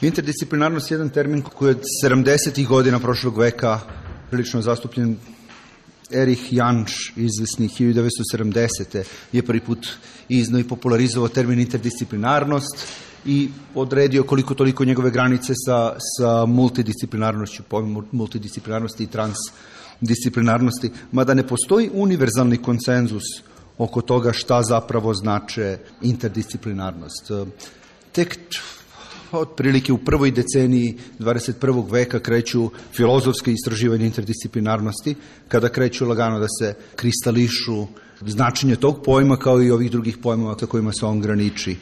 Interdisciplinarnost je jedan termin koji je od 70. godina prošlog veka prilično zastupljen. Erich Jansch, izvesni 1970. je prvi put iznao i popularizovao termin interdisciplinarnost i odredio koliko toliko njegove granice sa multidisciplinarnošću, pojmom multidisciplinarnosti i transdisciplinarnosti, mada ne postoji univerzalni konsenzus oko toga šta zapravo znače interdisciplinarnost. Tek otprilike u prvoj deceniji 21. veka kreću filozofske istraživanja interdisciplinarnosti, kada kreću lagano da se kristališu značenje tog pojma kao i ovih drugih pojmova sa kojima se on graniči.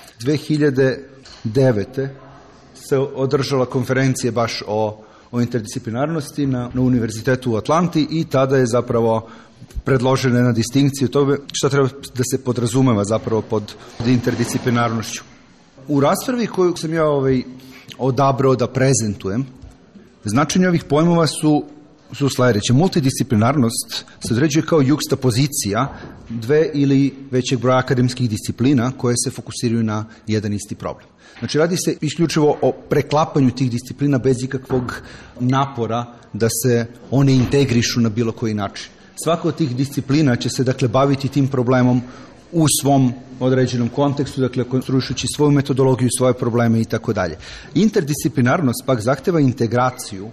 2009. se održala konferencija baš o interdisciplinarnosti na Univerzitetu u Atlanti i tada je zapravo predložena jedna distinkcija toga šta treba da se podrazumeva zapravo pod interdisciplinarnošću. U raspravi koju sam ja odabrao da prezentujem, značenje ovih pojmova su sledeće. Multidisciplinarnost se određuje kao jukstapozicija dve ili većeg broja akademskih disciplina koje se fokusiraju na jedan isti problem. Znači, radi se isključivo o preklapanju tih disciplina bez ikakvog napora da se one integrišu na bilo koji način. Svaka od tih disciplina će se, dakle, baviti tim problemom u svom određenom kontekstu, dakle, konstruišući svoju metodologiju, svoje probleme i tako dalje. Interdisciplinarnost pak zahteva integraciju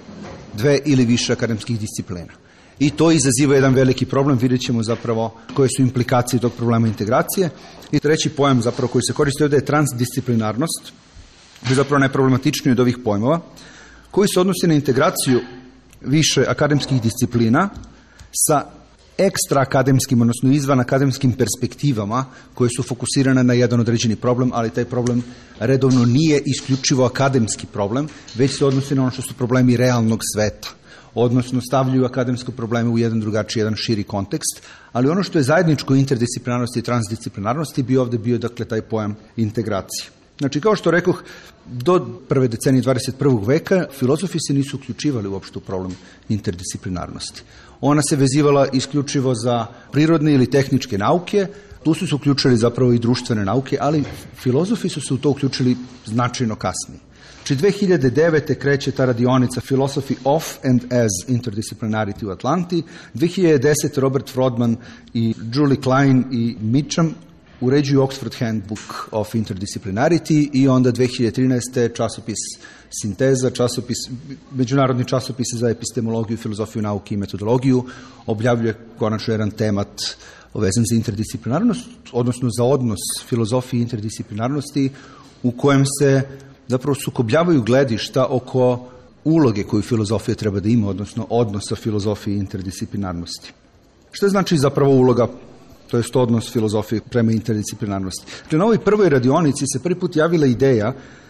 dve ili više akademskih disciplina. I to izaziva jedan veliki problem, vidjet ćemo zapravo koje su implikacije tog problema integracije. I treći pojam zapravo koji se koristi ovdje je transdisciplinarnost, koji je zapravo najproblematičniji od ovih pojmova, koji se odnosi na integraciju više akademskih disciplina sa ekstra akademskim, odnosno izvan akademskim perspektivama koje su fokusirane na jedan određeni problem, ali taj problem redovno nije isključivo akademski problem, već se odnosi na ono što su problemi realnog sveta, odnosno stavljaju akademske probleme u jedan drugačiji, jedan širi kontekst, ali ono što je zajedničko interdisciplinarnosti i transdisciplinarnosti bi ovde bio, dakle, taj pojam integracije. Znači, kao što rekoh, do prve decenije 21. veka filozofi se nisu uključivali uopšte u problem interdisciplinarnosti. Ona se vezivala isključivo za prirodne ili tehničke nauke, tu su se uključili zapravo i društvene nauke, ali filozofi su se u to uključili značajno kasnije. Znači, 2009. kreće ta radionica Philosophy of and as Interdisciplinarity u Atlanti, 2010. Robert Frodman i Julie Klein i Mitchum uređuju Oxford Handbook of Interdisciplinarity i onda 2013. časopis Sinteza, međunarodni časopis za epistemologiju, filozofiju, nauke i metodologiju, objavljuje konačno jedan temat vezan za interdisciplinarnost, odnosno za odnos filozofije i interdisciplinarnosti, u kojem se zapravo sukobljavaju gledišta oko uloge koju filozofija treba da ima, odnosno odnosa filozofije i interdisciplinarnosti. Šta znači zapravo uloga, to je odnos filozofije prema interdisciplinarnosti? Dakle, na ovoj prvoj radionici se prvi put javila ideja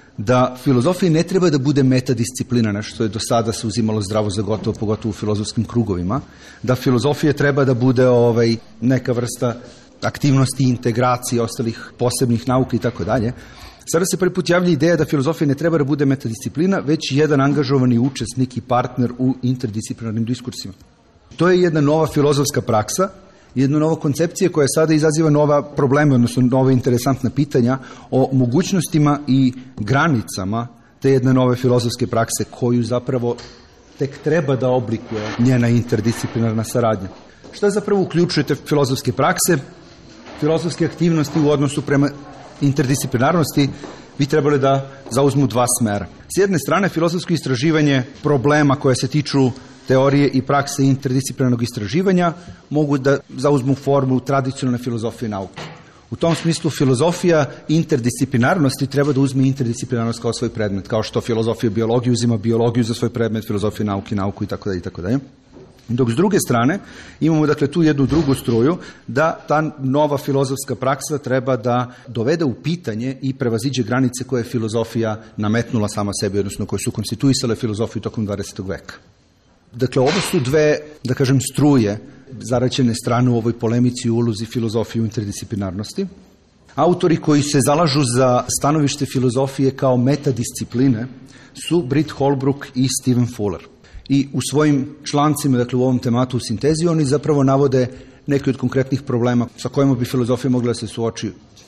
da filozofija ne treba da bude metadisciplina, nešto je do sada se uzimalo zdravo za gotovo, pogotovo u filozofskim krugovima, da filozofija treba da bude neka vrsta aktivnosti, integracije ostalih posebnih nauka i tako dalje. Sada se prvi put javlja ideja da filozofija ne treba da bude metadisciplina, već jedan angažovani učesnik i partner u interdisciplinarnim diskursima. To je jedna nova filozofska praksa, jedna nova koncepcija koja sada izaziva nova probleme, odnosno nove interesantna pitanja o mogućnostima i granicama te jedne nove filozofske prakse koju zapravo tek treba da oblikuje njena interdisciplinarna saradnja. Šta zapravo uključujete filozofske prakse? Filozofske aktivnosti u odnosu prema interdisciplinarnosti bi trebali da zauzmu dva smera. S jedne strane, filozofsko istraživanje problema koje se tiču teorije i prakse interdisciplinarnog istraživanja mogu da zauzmu formu tradicionalne filozofije nauke. U tom smislu filozofija interdisciplinarnosti treba da uzme interdisciplinarnost kao svoj predmet, kao što filozofija biologije uzima biologiju za svoj predmet, filozofija nauke, nauku i tako dalje. Dok s druge strane imamo, dakle, tu jednu drugu struju da ta nova filozofska praksa treba da dovede u pitanje i prevaziđe granice koje je filozofija nametnula sama sebi, odnosno koje su konstituisale filozofiju tokom 20. veka. Dakle, ovo su dve, da kažem, struje zaraćene strane u ovoj polemici u ulozi filozofije u interdisciplinarnosti. Autori koji se zalažu za stanovište filozofije kao metadiscipline su Britt Holbrook i Stephen Fuller. I u svojim člancima, dakle u ovom tematu u Sintezi, oni zapravo navode neke od konkretnih problema sa kojima bi filozofija mogla da se suoči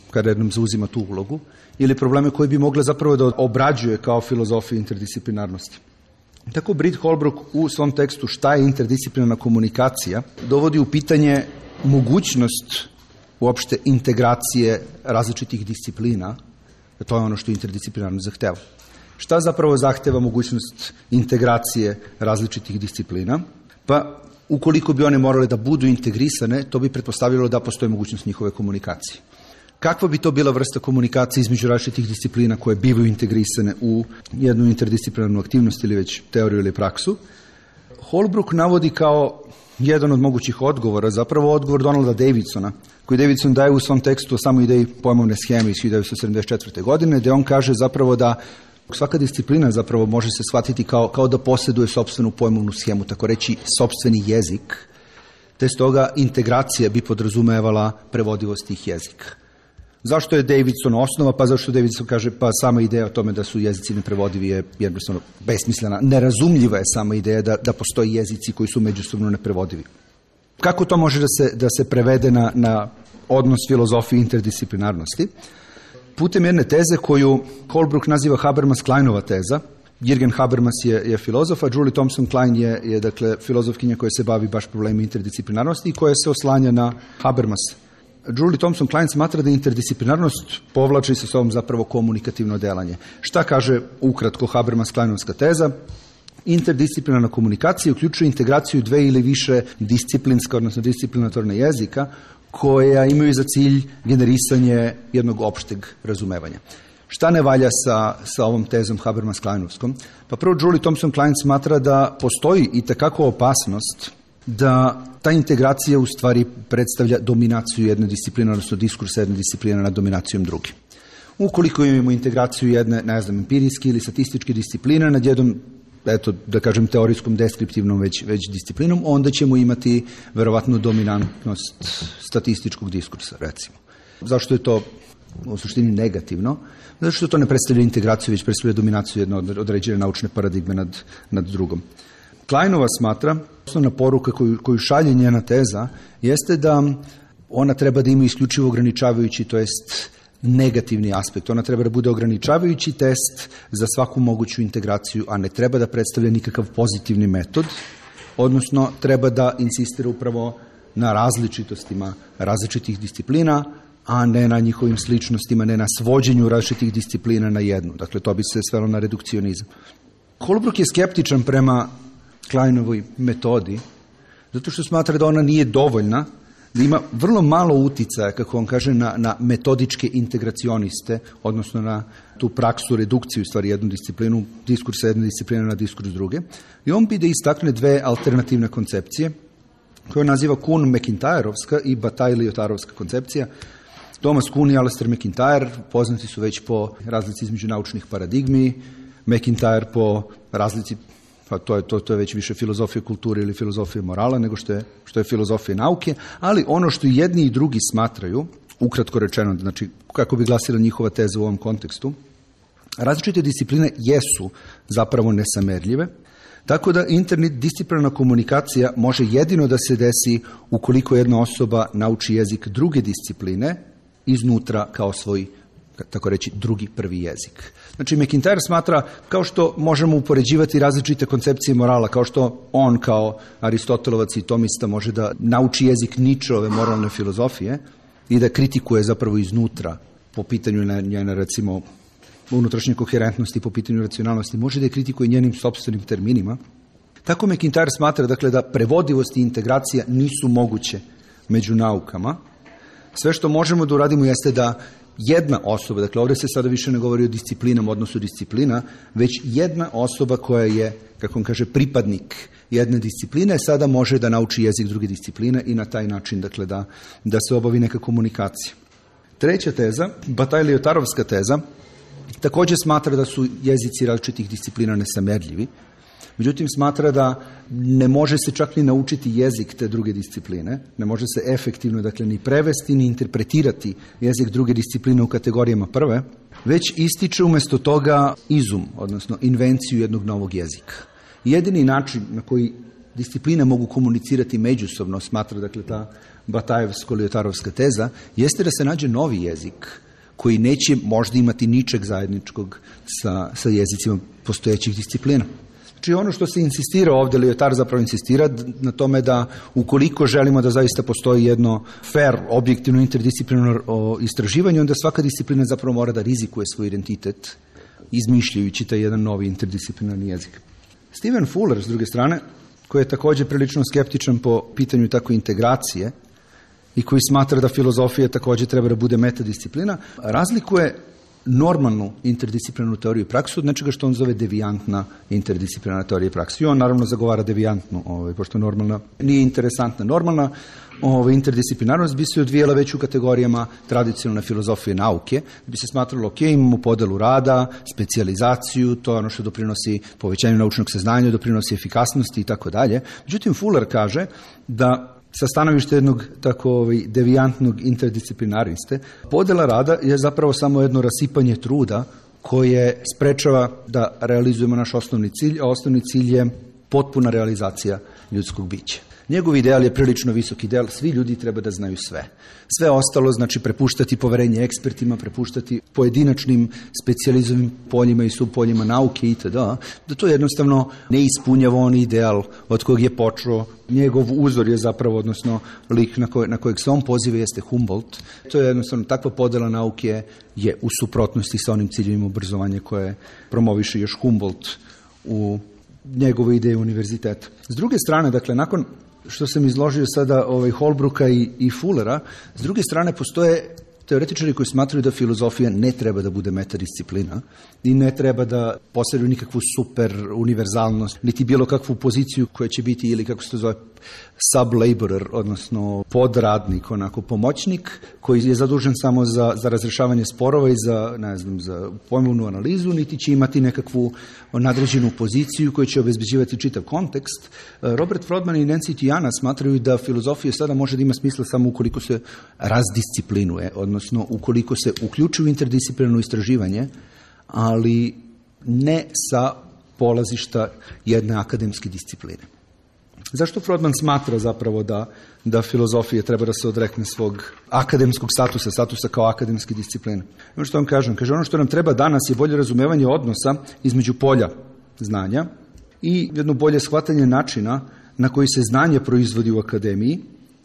kada jednom zauzima tu ulogu, ili probleme koje bi mogla zapravo da obrađuje kao filozofiju interdisciplinarnosti. Tako Britt Holbrook u svom tekstu Šta je interdisciplinarna komunikacija dovodi u pitanje mogućnost uopšte integracije različitih disciplina, to je ono što interdisciplinarno zahteva. Šta zapravo zahteva mogućnost integracije različitih disciplina? Pa ukoliko bi one morale da budu integrisane, to bi pretpostavljalo da postoji mogućnost njihove komunikacije. Kakva bi to bila vrsta komunikacije između različitih disciplina koje bivaju integrisane u jednu interdisciplinarnu aktivnost ili već teoriju ili praksu? Holbrook navodi kao jedan od mogućih odgovora, zapravo odgovor Donalda Davidsona, koji Davidson daje u svom tekstu o samoj ideji pojmovne scheme iz 1974. godine, gde on kaže zapravo da svaka disciplina zapravo može se shvatiti kao da posjeduje sopstvenu pojmovnu schemu, tako reći sopstveni jezik, te stoga integracija bi podrazumevala prevodivost tih jezika. Zašto je Davidson osnova? Pa zašto Davidson kaže pa sama ideja o tome da su jezici neprevodivi je jednostavno besmislena. Nerazumljiva je sama ideja da postoji jezici koji su međusobno neprevodivi. Kako to može da se prevede na odnos filozofije interdisciplinarnosti? Putem jedne teze koju Holbrook naziva Habermas-Kleinova teza. Jürgen Habermas je filozof, a Julie Thompson Klein je dakle filozofkinja koja se bavi baš problemima interdisciplinarnosti i koja se oslanja na Habermas. Julie Thompson Klein smatra da interdisciplinarnost povlači sa sobom zapravo komunikativno delanje. Šta kaže ukratko Habermas-Kleinovska teza? Interdisciplinarna komunikacija uključuje integraciju dve ili više disciplinska, odnosno disciplinatorne jezika, koja imaju za cilj generisanje jednog opšteg razumevanja. Šta ne valja sa ovom tezom Habermas-Kleinovskom? Pa prvo, Julie Thompson Klein smatra da postoji i takako opasnost da ta integracija u stvari predstavlja dominaciju jedne discipline, odnosno diskursa jedne discipline nad dominacijom druge. Ukoliko imamo integraciju jedne, empirijske ili statističke discipline nad jednom, da kažem, teorijskom, deskriptivnom već disciplinom, onda ćemo imati verovatno dominantnost statističkog diskursa, recimo. Zašto je to u suštini negativno? Zato što to ne predstavlja integraciju, već predstavlja dominaciju jedne određene naučne paradigme nad drugom. Kleinova smatra, osnovna poruka koju šalje njena teza, jeste da ona treba da ima isključivo ograničavajući, to jest negativni aspekt. Ona treba da bude ograničavajući test za svaku moguću integraciju, a ne treba da predstavlja nikakav pozitivni metod, odnosno treba da insistira upravo na različitostima različitih disciplina, a ne na njihovim sličnostima, ne na svođenju različitih disciplina na jednu. Dakle, to bi se svelo na redukcionizam. Holbrook je skeptičan prema Kleinovoj metodi, zato što smatra da ona nije dovoljna, da ima vrlo malo uticaja, kako on kaže, na metodičke integracioniste, odnosno na tu praksu redukciju, stvari jednu disciplinu, diskursa jedne discipline na diskurs druge. I on bi da istakne dve alternativne koncepcije, koje naziva Kuhn-McIntyreovska i Bataille-Lyotarovska koncepcija. Thomas Kuhn i Alasdair MacIntyre poznati su već po razlici između naučnih paradigmi, McIntyre po razlici, pa to je već više filozofija kulture ili filozofija morala nego što je filozofija nauke, ali ono što jedni i drugi smatraju, ukratko rečeno, znači kako bi glasila njihova teza u ovom kontekstu, različite discipline jesu zapravo nesamerljive, tako da interdisciplinarna komunikacija može jedino da se desi ukoliko jedna osoba nauči jezik druge discipline iznutra kao svoj, tako reći, drugi prvi jezik. Znači, McIntyre smatra, kao što možemo upoređivati različite koncepcije morala, kao što on kao Aristotelovac i Tomista može da nauči jezik Nietzscheove moralne filozofije i da kritikuje zapravo iznutra po pitanju njene, recimo, unutrašnje koherentnosti, po pitanju racionalnosti, može da je kritikuje njenim sopstvenim terminima. Tako McIntyre smatra, dakle, da prevodivost i integracija nisu moguće među naukama. Sve što možemo da uradimo jeste da jedna osoba, dakle ovdje se sada više ne govori o disciplinama, odnosu disciplina, već jedna osoba koja je, kako on kaže, pripadnik jedne discipline, sada može da nauči jezik druge discipline i na taj način, dakle, da se obavi neka komunikacija. Treća teza, Bataille-Lyotarovska teza, također smatra da su jezici različitih disciplina nesamerljivi, međutim smatra da ne može se čak ni naučiti jezik te druge discipline, ne može se efektivno, dakle, ni prevesti, ni interpretirati jezik druge discipline u kategorijama prve, već ističe umjesto toga izum, odnosno invenciju jednog novog jezika. Jedini način na koji discipline mogu komunicirati međusobno, smatra, dakle, ta Batajevsko-Liotarovska teza, jeste da se nađe novi jezik koji neće možda imati ničeg zajedničkog sa jezicima postojećih disciplina. Znači ono što se insistira ovdje, Liotar zapravo insistira na tome da ukoliko želimo da zaista postoji jedno fair, objektivno, interdisciplinarno istraživanje, onda svaka disciplina zapravo mora da rizikuje svoj identitet, izmišljajući taj jedan novi interdisciplinarni jezik. Stephen Fuller, s druge strane, koji je također prilično skeptičan po pitanju tako integracije i koji smatra da filozofija također treba da bude metadisciplina, razlikuje normalnu interdisciplinarnu teoriju i praksu od nečega što on zove devijantna interdisciplinarna teorija i praksa. I on naravno zagovara devijantnu, pošto normalna nije interesantna. Normalna interdisciplinarnost bi se odvijela već u kategorijama tradicionalne filozofije nauke, bi se smatralo, ok, imamo podelu rada, specijalizaciju, to je ono što doprinosi povećanju naučnog saznanja, doprinosi efikasnosti i tako dalje. Međutim, Fuller kaže da sa stanovišta jednog tako devijantnog interdisciplinariste, podela rada je zapravo samo jedno rasipanje truda koje sprečava da realizujemo naš osnovni cilj, a osnovni cilj je potpuna realizacija ljudskog bića. Njegov ideal je prilično visok ideal, svi ljudi treba da znaju sve. Sve ostalo znači prepuštati poverenje ekspertima, prepuštati pojedinačnim specijalizovanim poljima i subpoljima nauke itd. Da to jednostavno ne ispunjava on ideal od kojeg je počeo. Njegov uzor je zapravo, odnosno lik na kojeg se on poziva jeste Humboldt. To je jednostavno takva podela nauke je u suprotnosti sa onim ciljevima obrazovanja koje promoviše još Humboldt u njegove ideje univerziteta. S druge strane, dakle, nakon što sam izložio sada Holbrooka i Fullera, s druge strane postoje teoretičari koji smatraju da filozofija ne treba da bude metadisciplina i ne treba da posjeduje nikakvu super univerzalnost, niti bilo kakvu poziciju koja će biti, ili kako se to zove, sub-laborer, odnosno podradnik, onako pomoćnik, koji je zadužen samo za razrešavanje sporova i za pojmovnu analizu, niti će imati nekakvu nadređenu poziciju koja će obezbeđivati čitav kontekst. Robert Frodman i Nancy Tiana smatraju da filozofija sada može da ima smisla samo ukoliko se razdisciplinuje, odnosno ukoliko se uključuje u interdisciplinarno istraživanje, ali ne sa polazišta jedne akademske discipline. Zašto Frodman smatra zapravo da filozofija treba da se odrekne svog akademskog statusa kao akademske discipline? Ono što vam kažem, ono što nam treba danas je bolje razumevanje odnosa između polja znanja i jedno bolje shvatanje načina na koji se znanje proizvodi u akademiji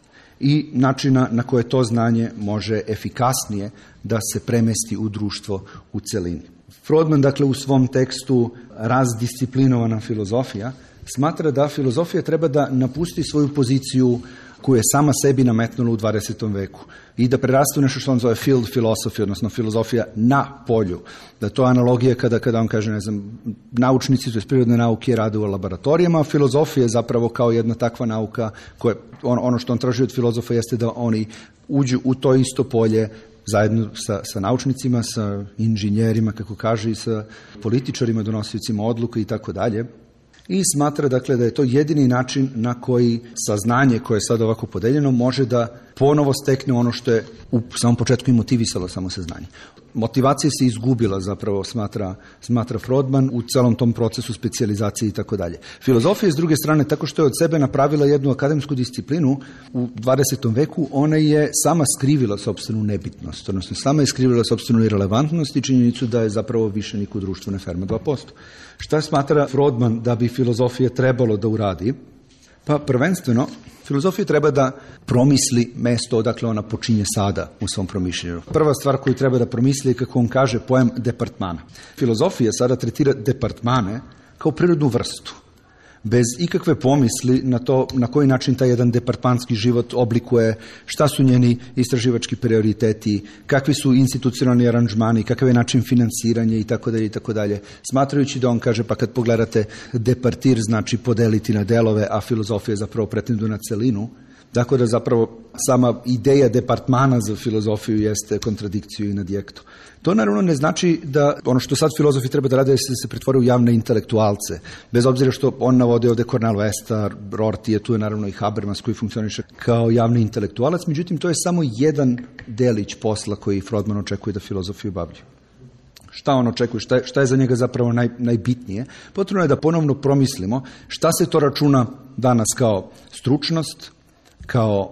i načina na koje to znanje može efikasnije da se premesti u društvo u celini. Frodman, dakle, u svom tekstu Razdisciplinovana filozofija smatra da filozofija treba da napusti svoju poziciju koju je sama sebi nametnula u 20. veku i da preraste u nešto što on zove field philosophy, odnosno filozofija na polju. Da to je analogija kada on kaže, naučnici, to je prirodne nauke, rade u laboratorijama, a filozofija je zapravo kao jedna takva nauka koja, ono što on traži od filozofa jeste da oni uđu u to isto polje zajedno sa naučnicima, sa inženjerima, kako kaže, i sa političarima, donosiocima odluka i tako dalje. I smatra, dakle, da je to jedini način na koji saznanje koje je sad ovako podeljeno može da ponovo stekne ono što je u samom početku i motivisalo samo saznanje. Motivacija se izgubila, zapravo, smatra Frodman, u celom tom procesu specijalizacije i tako dalje. Filozofija, s druge strane, tako što je od sebe napravila jednu akademsku disciplinu u 20. veku, ona je sama skrivila sopstvenu nebitnost, odnosno sama je skrivila sopstvenu irelevantnost i činjenicu da je zapravo više niko u društvu ne ferma 2%. Šta smatra Frodman da bi filozofija trebalo da uradi? Pa prvenstveno, filozofija treba da promisli mesto odakle ona počinje sada u svom promišljenju. Prva stvar koju treba da promisli je, kako on kaže, pojam departmana. Filozofija sada tretira departmane kao prirodnu vrstu, bez ikakve pomisli na to na koji način taj jedan departmanski život oblikuje, šta su njeni istraživački prioriteti, kakvi su institucionalni aranžmani, kakav je način finansiranja i tako dalje i tako dalje. Smatrajući da on kaže, pa kad pogledate departir znači podeliti na delove, a filozofija zapravo pretenduje na celinu. Tako da zapravo sama ideja departmana za filozofiju jeste kontradikciju in adjekto. To naravno ne znači da ono što sad filozofi treba da rade je da se pretvore u javne intelektualce. Bez obzira što on navode ovde Cornel Westa, Rorty, tu je naravno i Habermas koji funkcioniše kao javni intelektualac, međutim to je samo jedan delić posla koji Frodman očekuje da filozofi obavljaju. Šta on očekuje, šta je za njega zapravo najbitnije? Potrebno je da ponovno promislimo šta se to računa danas kao stručnost, kao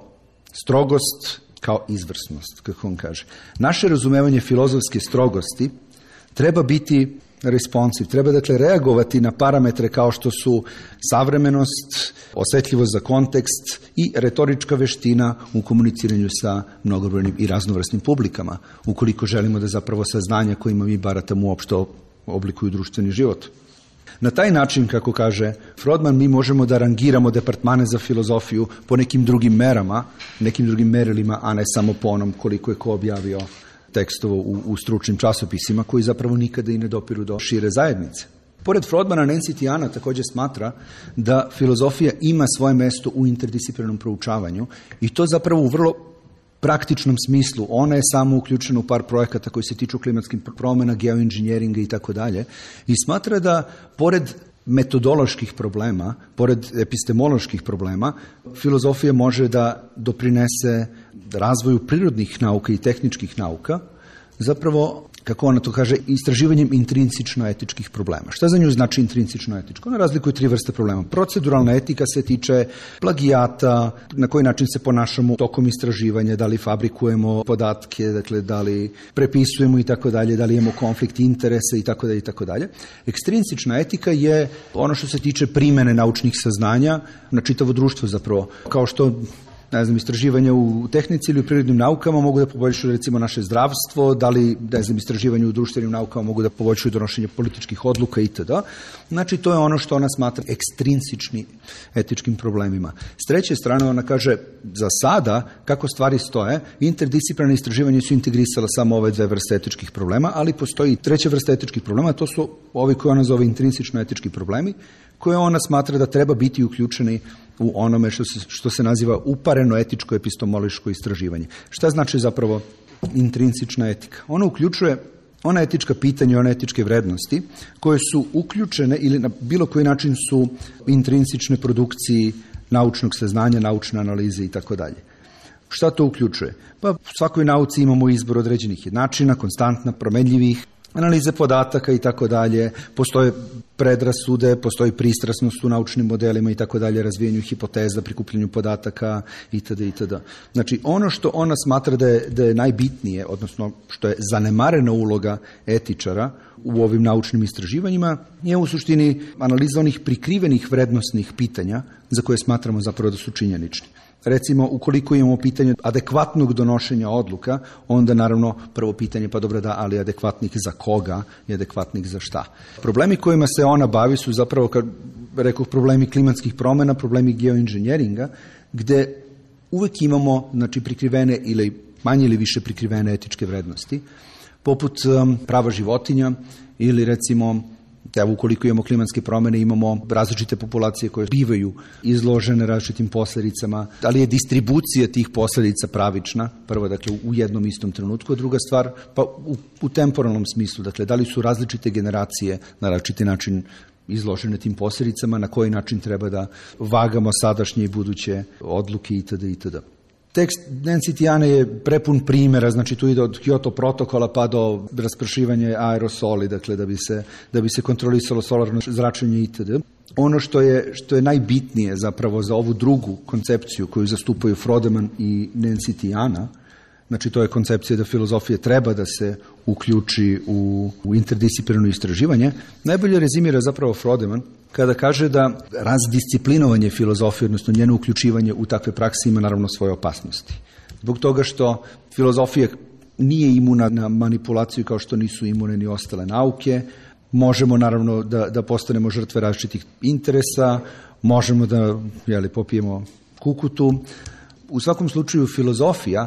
strogost kao izvrsnost, kako on kaže. Naše razumevanje filozofske strogosti treba biti responsive, treba dakle reagovati na parametre kao što su savremenost, osjetljivost za kontekst i retorička veština u komuniciranju sa mnogobrojnim i raznovrsnim publikama, ukoliko želimo da zapravo saznanja kojima mi baratamo uopšte oblikuju društveni život. Na taj način, kako kaže Frodman, mi možemo da rangiramo departmane za filozofiju po nekim drugim merama, nekim drugim merilima, a ne samo po onom koliko je ko objavio tekstova u stručnim časopisima, koji zapravo nikada i ne dopiru do šire zajednice. Pored Frodmana, Nancy Tiana također smatra da filozofija ima svoje mesto u interdisciplinarnom proučavanju i to zapravo u vrlo praktičnom smislu. Ona je samo uključena u par projekata koji se tiču klimatskih promjena, geoinženjeringa i tako dalje. I smatra da, pored metodoloških problema, pored epistemoloških problema, filozofija može da doprinese razvoju prirodnih nauka i tehničkih nauka, zapravo, kako ona to kaže, istraživanjem intrinsično-etičkih problema. Šta za nju znači intrinsično-etičko? Ona razlikuje 3 vrste problema. Proceduralna etika se tiče plagijata, na koji način se ponašamo tokom istraživanja, da li fabrikujemo podatke, dakle, da li prepisujemo i tako dalje, da li imamo konflikt interesa i tako dalje i tako dalje. Ekstrinsična etika je ono što se tiče primene naučnih saznanja na čitavo društvo zapravo, kao što istraživanja u tehnici ili u prirodnim naukama mogu da poboljšaju recimo naše zdravstvo, da li istraživanja u društvenim naukama mogu da poboljšaju donošenje političkih odluka itd. Znači, to je ono što ona smatra ekstrinsični etičkim problemima. S treće strane, ona kaže, za sada, kako stvari stoje, interdisciplinarne istraživanja su integrisala samo ove 2 vrste etičkih problema, ali postoji 3. vrsta etičkih problema, to su ovi koje ona zove intrinsično etički problemi, koje ona smatra da treba biti uključeni u onome što se naziva upareno etičko epistemološko istraživanje. Šta znači zapravo intrinsična etika? Ona uključuje ona etička pitanja i one etičke vrednosti koje su uključene ili na bilo koji način su intrinsične produkciji naučnog saznanja, naučne analize i tako dalje. Šta to uključuje? Pa u svakoj nauci imamo izbor određenih jednačina, konstantna, promenljivih, analize podataka i tako dalje, postoje predrasude, postoji pristrasnost u naučnim modelima i tako dalje, razvijanju hipoteza, prikupljanju podataka itd. itd. Znači, ono što ona smatra da je najbitnije, odnosno što je zanemarena uloga etičara u ovim naučnim istraživanjima, je u suštini analiza onih prikrivenih vrednosnih pitanja za koje smatramo zapravo da su činjenični. Recimo, ukoliko imamo pitanje adekvatnog donošenja odluka, onda naravno prvo pitanje, pa dobro da, ali adekvatnih za koga i adekvatnih za šta. Problemi kojima se ona bavi su zapravo, kad rekoh, problemi klimatskih promjena, problemi geoinženjeringa, gde uvek imamo, znači, prikrivene ili manje ili više prikrivene etičke vrednosti, poput prava životinja ili recimo, evo, ukoliko imamo klimatske promjene, imamo različite populacije koje bivaju izložene različitim posljedicama, ali je distribucija tih posljedica pravična, prvo, dakle, u jednom istom trenutku, a druga stvar, pa u temporalnom smislu, dakle, da li su različite generacije na različiti način izložene tim posljedicama, na koji način treba da vagamo sadašnje i buduće odluke itd. itd. Tekst Nancy Tiane je prepun primjera, znači tu ide od Kyoto protokola pa do raspršivanja aerosoli, dakle da bi se kontrolisalo solarno zračenje itd. Ono što je najbitnije zapravo za ovu drugu koncepciju koju zastupaju Frodeman i Nancy Tiana, znači to je koncepcija da filozofija treba da se uključi u interdisciplinarno istraživanje, najbolje rezimira zapravo Frodeman kada kaže da razdisciplinovanje filozofije, odnosno njeno uključivanje u takve prakse ima naravno svoje opasnosti. Zbog toga što filozofija nije imuna na manipulaciju kao što nisu imune ni ostale nauke, možemo naravno da postanemo žrtve različitih interesa, možemo da popijemo kukutu. U svakom slučaju filozofija,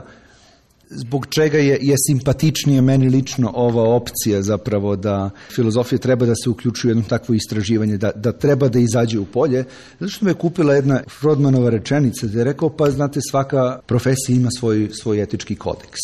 zbog čega je simpatičnije meni lično ova opcija zapravo da filozofija treba da se uključuje u jedno takvo istraživanje, da treba da izađe u polje, zato što me je kupila jedna Frodmanova rečenica da je rekao, pa znate, svaka profesija ima svoj etički kodeks.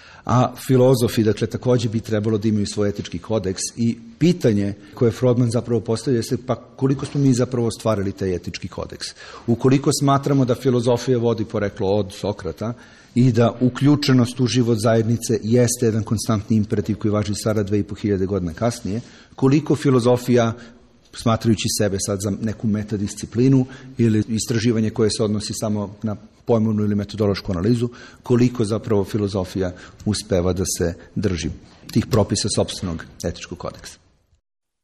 A filozofi, dakle, također bi trebalo da imaju svoj etički kodeks i pitanje koje Frodman zapravo postavlja je pa koliko smo mi zapravo ostvarili taj etički kodeks. Ukoliko smatramo da filozofija vodi poreklo od Sokrata i da uključenost u život zajednice jeste jedan konstantni imperativ koji važi sada 2500 godina kasnije, koliko filozofija smatrajući sebe sad za neku metadisciplinu ili istraživanje koje se odnosi samo na pojmovnu ili metodološku analizu, koliko zapravo filozofija uspeva da se drži tih propisa sopstvenog etičkog kodeksa.